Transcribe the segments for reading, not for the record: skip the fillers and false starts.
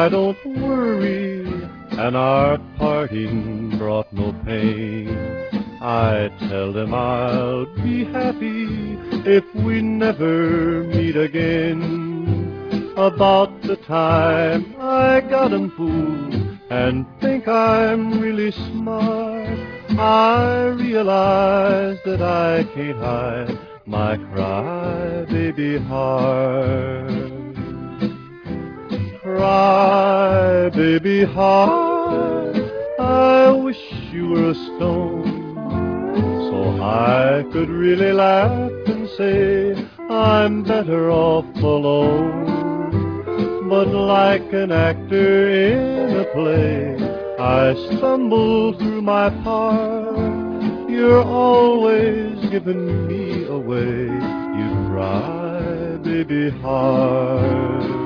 I don't worry, and our parting brought no pain. I tell them I'll be happy if we never meet again. About the time I got 'em fooled and think I'm really smart, I realize that I can't hide my cry-baby heart. Cry-baby heart, I wish you were a stone, so I could really laugh and say I'm better off alone. But like an actor in a play, I stumble through my part. You're always giving me away, you cry-baby heart.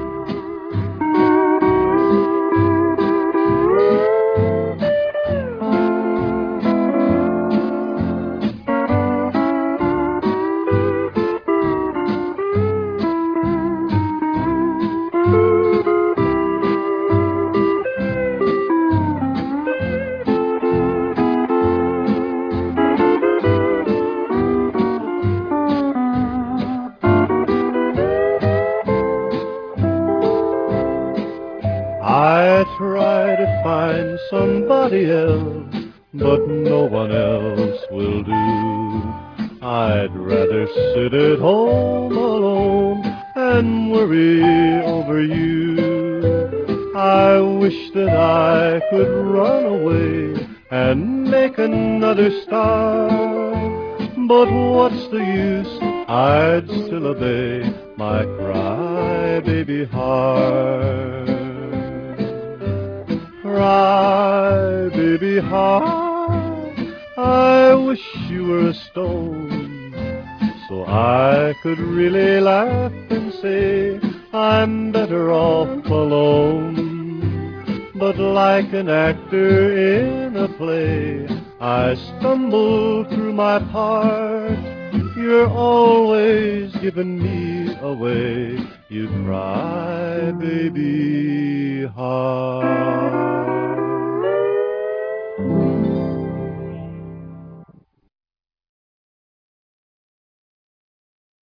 I try to find somebody else, but no one else will do. I'd rather sit at home alone and worry over you. I wish that I could run away and make another start, but what's the use? I'd still obey my cry-baby heart. Cry-baby heart, I wish you were a stone, so I could really laugh and say I'm better off alone. But like an actor in a play, I stumble through my part. You're always giving me away, you cry-baby heart.